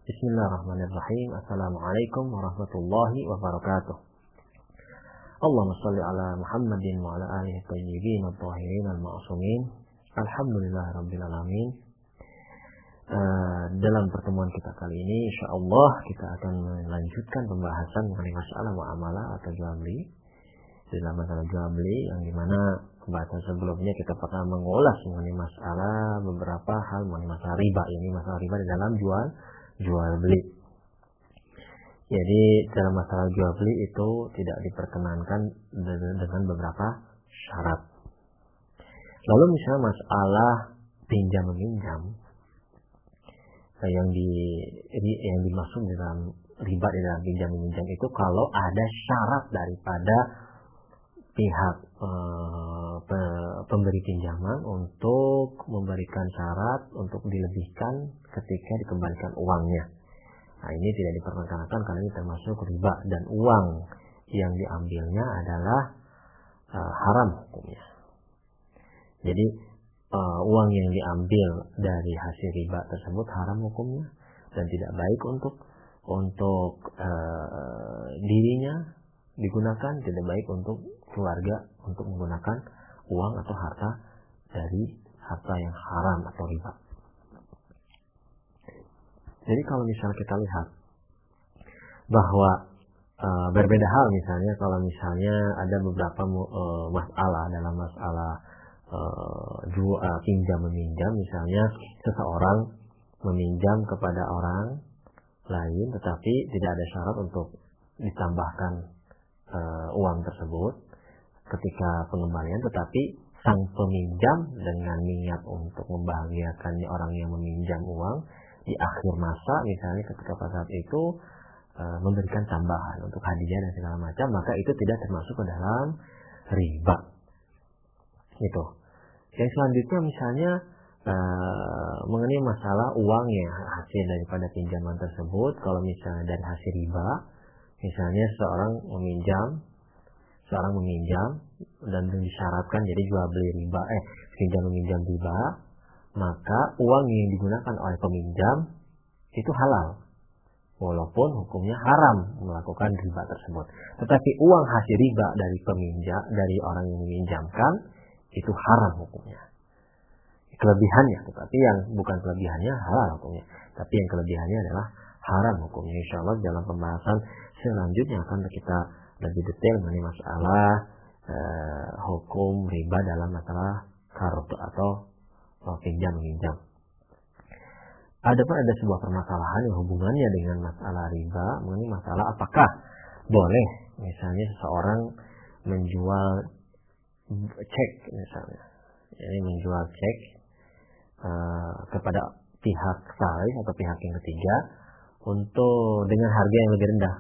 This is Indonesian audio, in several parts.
Bismillahirrahmanirrahim. Assalamualaikum warahmatullahi wabarakatuh. Allahumma shalli ala Muhammadin wa ala alihi thayyibin at-thahirin al-ma'sumin. Alhamdulillahirabbil alamin. Dalam pertemuan kita kali ini insyaallah kita akan melanjutkan pembahasan mengenai masalah muamalah atau jual beli. Dalam masalah jual beli yang dimana pembahasan sebelumnya kita pernah mengulas mengenai masalah beberapa hal mengenai masalah riba. Ini masalah riba di dalam jual beli. Jadi dalam masalah jual beli itu tidak diperkenankan dengan beberapa syarat. Lalu misalnya masalah pinjam meminjam yang dimaksud dalam riba di dalam pinjam meminjam itu kalau ada syarat daripada pihak pemberi pinjaman untuk memberikan syarat untuk dilebihkan ketika dikembalikan uangnya. Nah, ini tidak diperkenankan karena ini termasuk riba dan uang yang diambilnya adalah haram hukumnya. Jadi uang yang diambil dari hasil riba tersebut haram hukumnya dan tidak baik untuk dirinya digunakan, tidak baik untuk keluarga untuk menggunakan uang atau harta dari harta yang haram atau riba. Jadi kalau misalnya kita lihat bahwa berbeda hal misalnya kalau misalnya ada beberapa masalah dalam masalah pinjam meminjam, misalnya seseorang meminjam kepada orang lain tetapi tidak ada syarat untuk ditambahkan uang tersebut ketika pengembalian, tetapi sang peminjam dengan niat untuk membahagiakan orang yang meminjam uang di akhir masa misalnya ketika pada saat itu memberikan tambahan untuk hadiah dan segala macam, maka itu tidak termasuk ke dalam riba. Gitu. Yang selanjutnya misalnya mengenai masalah uang yang hasil daripada pinjaman tersebut, kalau misalnya dari hasil riba, misalnya seorang meminjam dan disyaratkan jadi jual beli riba, pinjam meminjam riba, maka uang yang digunakan oleh peminjam itu halal, walaupun hukumnya haram melakukan riba tersebut. Tetapi uang hasil riba dari orang yang meminjamkan itu haram hukumnya. Kelebihannya, tetapi yang bukan kelebihannya halal hukumnya, tapi yang kelebihannya adalah haram hukumnya. Insyaallah dalam pembahasan selanjutnya akan kita lebih detail mengenai masalah hukum riba dalam masalah qard atau pinjam meminjam. Adapun ada sebuah permasalahan yang hubungannya dengan masalah riba, mengenai masalah apakah boleh misalnya seseorang menjual cek misalnya, jadi menjual cek kepada pihak salih atau pihak yang ketiga untuk dengan harga yang lebih rendah.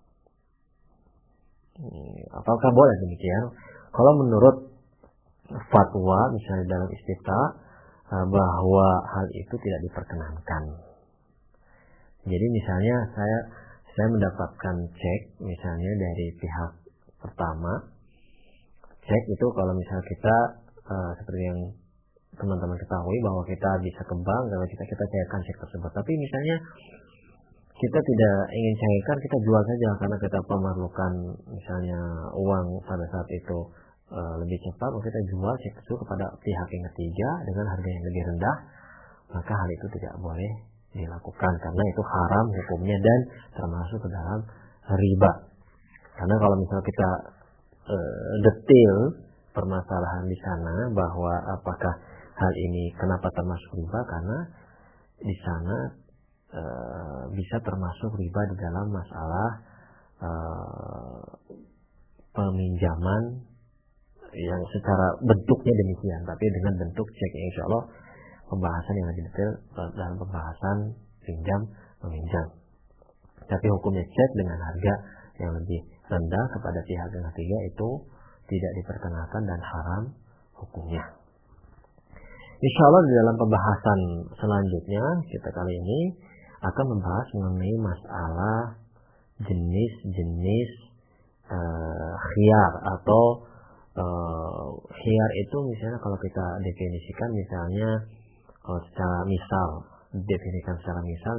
Apakah boleh demikian? Kalau menurut fatwa misalnya dalam istifta bahwa hal itu tidak diperkenankan. Jadi misalnya saya mendapatkan cek misalnya dari pihak pertama. Cek itu kalau misalnya kita seperti yang teman-teman ketahui bahwa kita bisa ke bank kalau kita cairkan cek tersebut. Tapi misalnya kita tidak ingin cairkan, kita jual saja karena kita memerlukan misalnya uang pada saat itu lebih cepat, maka kita jual cek itu kepada pihak yang ketiga dengan harga yang lebih rendah, maka hal itu tidak boleh dilakukan karena itu haram hukumnya dan termasuk ke dalam riba. Karena kalau misalnya kita detail permasalahan di sana bahwa apakah hal ini kenapa termasuk riba, karena di sana bisa termasuk riba di dalam masalah peminjaman yang secara bentuknya demikian, tapi dengan bentuk cek. Insya Allah pembahasan yang lebih detail dalam pembahasan pinjam meminjam. Tapi hukumnya cek dengan harga yang lebih rendah kepada pihak yang ketiga itu tidak diperkenankan dan haram hukumnya. Insya Allah di dalam pembahasan selanjutnya kita kali ini akan membahas mengenai masalah jenis-jenis khiyar atau khiyar itu misalnya kalau kita definisikan misalnya secara misal Definisikan secara misal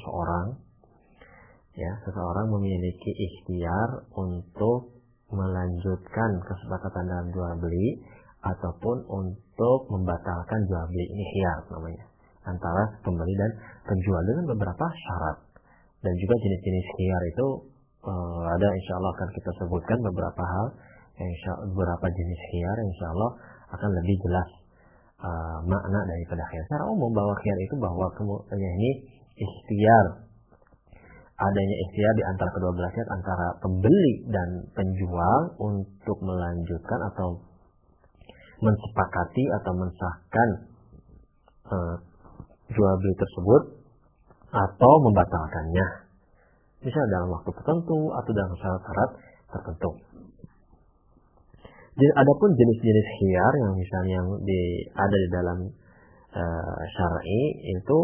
seseorang memiliki ikhtiar untuk melanjutkan kesepakatan dalam jual beli ataupun untuk membatalkan jual beli. Ini khiyar namanya, antara pembeli dan penjual dengan beberapa syarat. Dan juga jenis-jenis khiyar itu ada, insya Allah akan kita sebutkan beberapa hal, beberapa jenis khiyar yang insya Allah akan lebih jelas makna daripada khiyar. Secara umum bahwa khiyar itu bahwa ini ikhtiar, adanya ikhtiar di antara kedua belah pihak, antara pembeli dan penjual untuk melanjutkan atau mensepakati atau mensahkan jual beli tersebut atau membatalkannya, misalnya dalam waktu tertentu atau dalam syarat-syarat tertentu. Jadi adapun jenis-jenis khiyar yang misalnya ada di dalam syar'i itu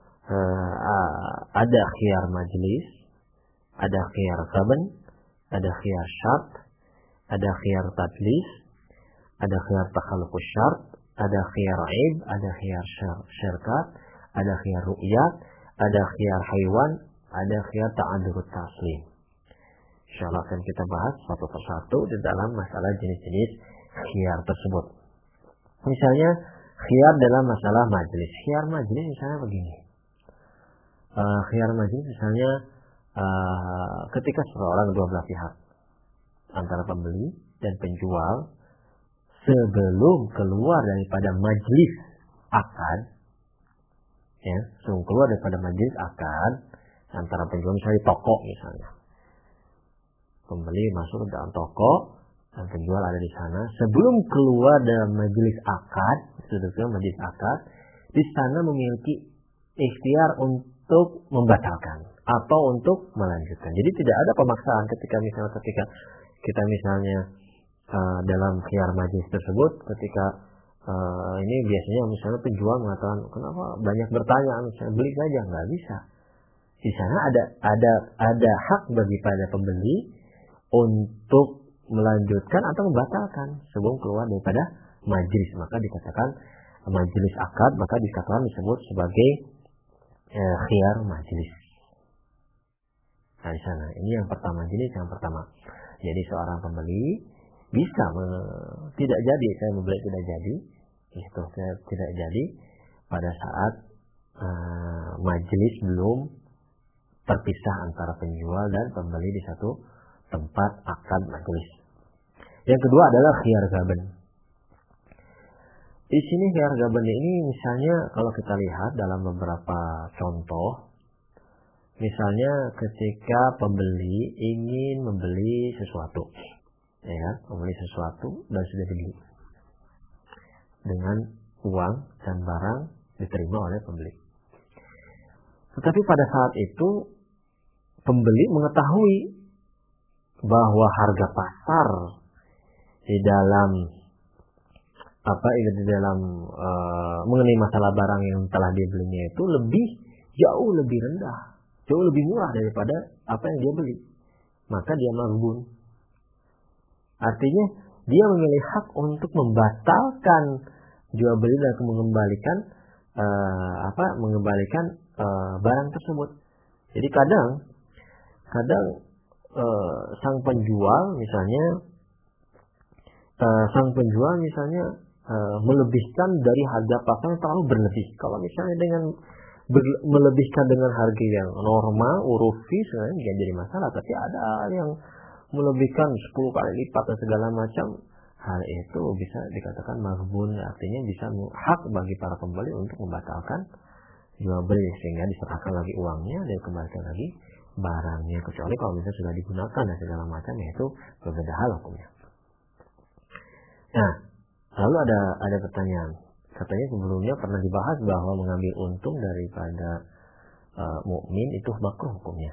ada khiyar majlis, ada khiyar gaban, ada khiyar syart, ada khiyar tadlis, ada khiyar takhalluqus syart, ada khiyar aib, ada khiyar syirkat, ada khiyar ru'yat, ada khiyar haywan, ada khiyar ta'adzurut taslim. Insyaallah akan kita bahas satu persatu di dalam masalah jenis-jenis khiyar tersebut. Misalnya khiyar dalam masalah majlis. Khiyar majlis misalnya begini. Khiyar majlis misalnya ketika seorang dua belah pihak antara pembeli dan penjual sebelum keluar daripada majlis akad, sebelum keluar daripada majlis akad antara penjual, misalnya toko misalnya, pembeli masuk ke dalam toko dan penjual ada di sana, sebelum keluar dalam majlis akad, di sana memiliki ikhtiar untuk membatalkan atau untuk melanjutkan. Jadi tidak ada pemaksaan ketika kita misalnya dalam khiyar majlis tersebut, ketika ini biasanya misalnya penjual mengatakan, kenapa banyak bertanya, misalnya beli saja, nggak bisa. Di sana ada hak bagi pada pembeli untuk melanjutkan atau membatalkan sebelum keluar daripada majlis. Maka dikatakan majlis akad, maka dikatakan disebut sebagai khiyar majlis. Nah, di sana ini yang pertama, jenis yang pertama. Jadi seorang pembeli bisa tidak jadi, saya membeli tidak jadi, itu tidak jadi pada saat majlis belum terpisah antara penjual dan pembeli di satu tempat akad majlis. Yang kedua adalah khiyar gaban. Di sini khiyar gaban ini misalnya kalau kita lihat dalam beberapa contoh, misalnya ketika pembeli ingin membeli sesuatu, membeli sesuatu dan sudah dibeli dengan uang dan barang diterima oleh pembeli. Tetapi pada saat itu pembeli mengetahui bahwa harga pasar di dalam mengenai masalah barang yang telah dibelinya itu jauh lebih rendah, jauh lebih murah daripada apa yang dia beli. Maka dia maghbun. Artinya dia memiliki hak untuk membatalkan jual beli dan mengembalikan barang tersebut. Jadi kadang sang penjual misalnya melebihkan dari harga pasar yang terlalu berlebih. Kalau misalnya dengan melebihkan dengan harga yang normal, urufi, sebenarnya tidak jadi masalah. Tapi ada yang melebihkan 10 kali lipat dan segala macam, hal itu bisa dikatakan maghbun, artinya bisa hak bagi para pembeli untuk membatalkan jual beli sehingga diserahkan lagi uangnya dan kembalikan lagi barangnya, kecuali kalau misalnya sudah digunakan dan segala macam, yaitu berbeda hal hukumnya. Nah, lalu ada pertanyaan, katanya sebelumnya pernah dibahas bahwa mengambil untung daripada mukmin itu makruh hukumnya.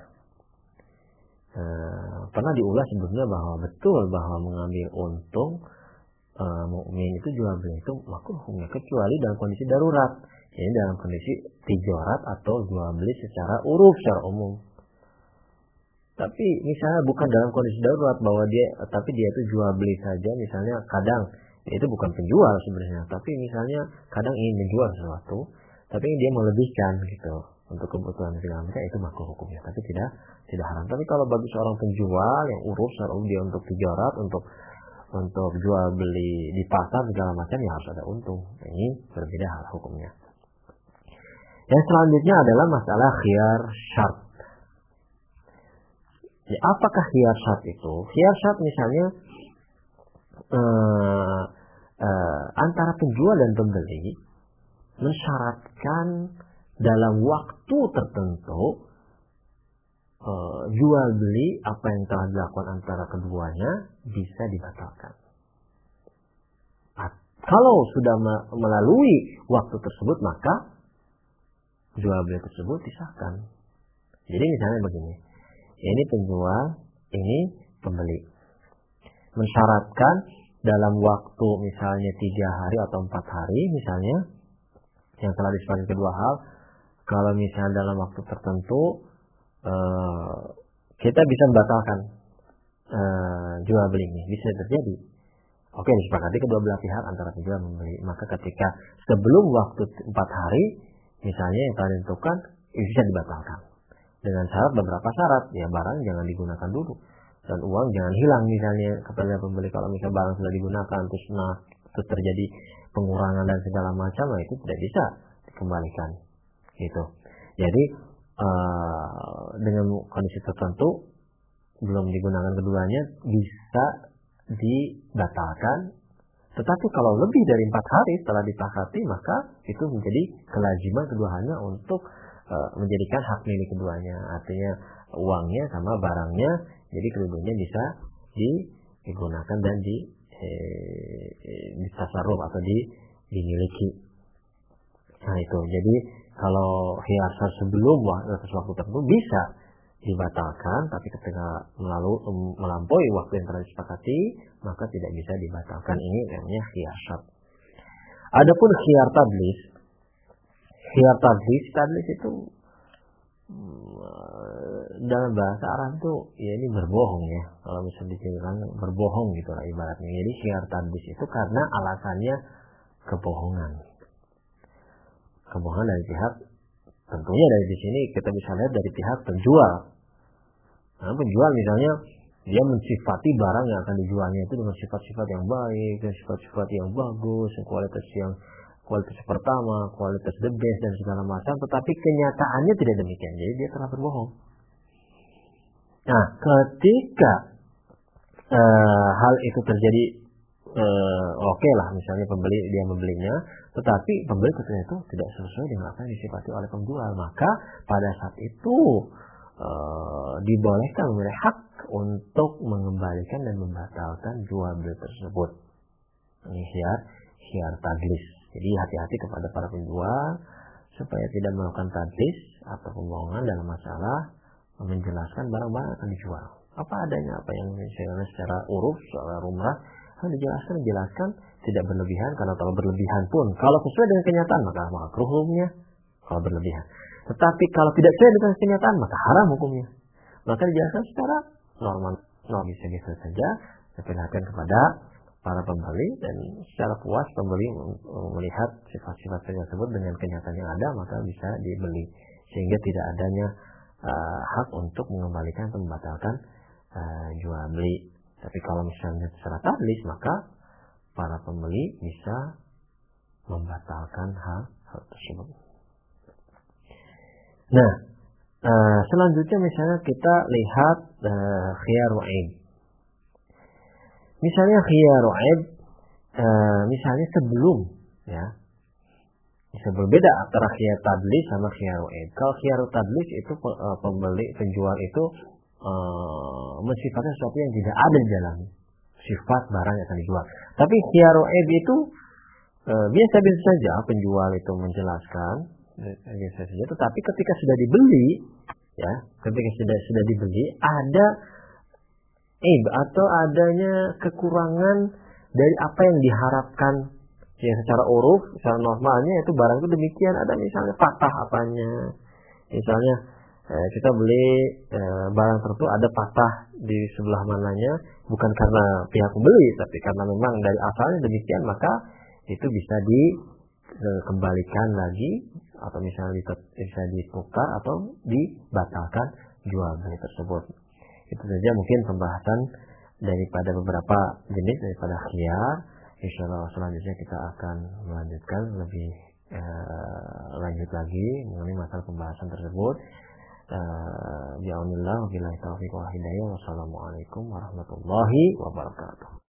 Pernah diulas sebelumnya bahwa betul bahwa mengambil untung mukmin itu jual beli itu makruh hukumnya, kecuali dalam kondisi darurat. Ini dalam kondisi tijorat atau jual beli secara secara umum. Tapi misalnya bukan dalam kondisi darurat tapi dia itu jual beli saja, misalnya kadang itu bukan penjual sebenarnya, tapi misalnya kadang ingin menjual sesuatu, tapi dia melebihkan gitu untuk kebutuhan segala macam, itu makruh hukumnya, tapi tidak haram. Tapi kalau bagi seorang penjual yang urus dia untuk tijarat, untuk jual beli di pasar segala macam, ya harus ada untung. Ini berbeda hal hukumnya. Yang selanjutnya adalah masalah khiyar syart. Ya, apakah khiyar syart itu? Khiyar syart misalnya antara penjual dan pembeli mensyaratkan dalam waktu tertentu jual beli apa yang telah dilakukan antara keduanya bisa dibatalkan. Kalau sudah melalui waktu tersebut, maka jual beli tersebut disahkan. Jadi misalnya begini, ini penjual, ini pembeli, mensyaratkan dalam waktu misalnya 3 hari atau 4 hari misalnya, yang telah disepakati kedua hal, kalau misalnya dalam waktu tertentu kita bisa membatalkan jual beli ini, bisa terjadi. Oke, disepakati kedua belah pihak antara penjual dan pembeli. Maka ketika sebelum waktu 4 hari misalnya yang telah ditentukan, bisa dibatalkan dengan syarat, beberapa syarat. Ya, barang jangan digunakan dulu dan uang jangan hilang misalnya kepada pembeli. Kalau misalnya barang sudah digunakan terus terjadi pengurangan dan segala macam, nah itu tidak bisa dikembalikan gitu. Jadi dengan kondisi tertentu belum digunakan keduanya bisa dibatalkan. Tetapi kalau lebih dari 4 hari setelah disepakati, maka itu menjadi kelaziman keduanya untuk menjadikan hak milik keduanya. Artinya uangnya sama barangnya, jadi keduanya bisa digunakan dan ditasarruf atau dimiliki. Nah itu, jadi kalau khiyar syart sebelum waktu tertentu bisa dibatalkan, tapi ketika melampaui waktu yang telah disepakati, maka tidak bisa dibatalkan. Ini namanya khiyar syart. Adapun khiyar tadlis, tadlis itu dalam bahasa Arab itu ya ini berbohong ya. Kalau bisa diceritakan berbohong gitu lah ibaratnya. Jadi khiyar tadlis itu karena alasannya kebohongan. Kebohongan dari pihak, tentunya dari di sini kita bisa lihat dari pihak penjual. Nah, penjual misalnya dia mensifati barang yang akan dijualnya itu dengan sifat-sifat yang baik, dan sifat-sifat yang bagus, kualitas pertama, kualitas the best dan segala macam, tetapi kenyataannya tidak demikian. Jadi dia telah berbohong. Nah, ketika hal itu terjadi, oke lah, misalnya dia membelinya, tetapi pembeli ternyata itu tidak sesuai dengan apa yang disifati oleh penjual, maka pada saat itu dibolehkan oleh hak untuk mengembalikan dan membatalkan jual beli tersebut. Ini khiyar tadlis. Jadi hati-hati kepada para penjual supaya tidak melakukan tadlis atau pembohongan dalam masalah menjelaskan barang-barang akan dijual. Apa adanya, apa yang secara uruf, secara rumrah dijelaskan, tidak berlebihan, karena kalau berlebihan pun kalau sesuai dengan kenyataan maka makruh hukumnya kalau berlebihan. Tetapi kalau tidak sesuai dengan kenyataan maka haram hukumnya. Maka dijelaskan secara normal, bisa saja, diperlihatkan kepada para pembeli, dan secara puas pembeli melihat sifat-sifat tersebut dengan kenyataan yang ada, maka bisa dibeli, sehingga tidak adanya hak untuk mengembalikan atau membatalkan jual beli. Tapi kalau misalnya secara tadlis, maka para pembeli bisa membatalkan hal tersebut. Nah, selanjutnya misalnya kita lihat khiyaru aib. Misalnya khiyaru aib, misalnya sebelum, ya, bisa berbeda antara khiyar tadlis sama khiyaru aib. Kalau khiyaru tadlis itu penjual itu mensifatkan sesuatu yang tidak ada di dalam sifat barang yang akan dijual. Tapi khiyaru aib itu biasa-biasa saja penjual itu menjelaskan, biasa saja. Tetapi ketika sudah dibeli, ya, ketika sudah dibeli ada aib atau adanya kekurangan dari apa yang diharapkan, ya secara uruf, secara normalnya itu barang itu demikian. Ada misalnya patah apanya, misalnya kita beli barang tertentu ada patah di sebelah mananya, bukan karena pihak pembeli, tapi karena memang dari asalnya demikian, maka itu bisa dikembalikan lagi atau misalnya bisa ditukar atau dibatalkan jual beli tersebut. Itu saja mungkin pembahasan daripada beberapa jenis daripada khiyar. Insyaallah selanjutnya kita akan melanjutkan lebih lanjut lagi mengenai masalah pembahasan tersebut. Bi'aunillah wabillahi taufiq wal hidayah. Wassalamualaikum warahmatullahi wabarakatuh.